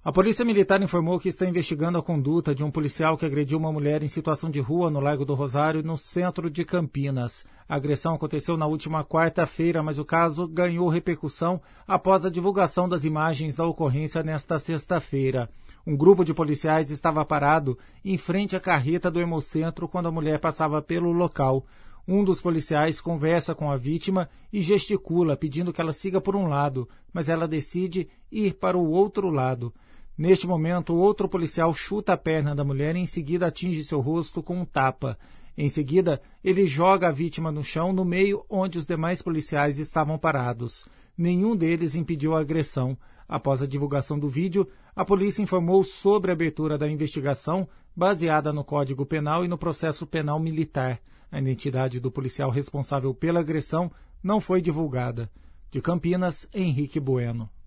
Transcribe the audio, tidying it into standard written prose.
A Polícia Militar informou que está investigando a conduta de um policial que agrediu uma mulher em situação de rua no Largo do Rosário, no centro de Campinas. A agressão aconteceu na última quarta-feira, mas o caso ganhou repercussão após a divulgação das imagens da ocorrência nesta sexta-feira. Um grupo de policiais estava parado em frente à carreta do Hemocentro quando a mulher passava pelo local. Um dos policiais conversa com a vítima e gesticula, pedindo que ela siga por um lado, mas ela decide ir para o outro lado. Neste momento, outro policial chuta a perna da mulher e em seguida atinge seu rosto com um tapa. Em seguida, ele joga a vítima no chão, no meio onde os demais policiais estavam parados. Nenhum deles impediu a agressão. Após a divulgação do vídeo, a polícia informou sobre a abertura da investigação, baseada no Código Penal e no processo penal militar. A identidade do policial responsável pela agressão não foi divulgada. De Campinas, Henrique Bueno.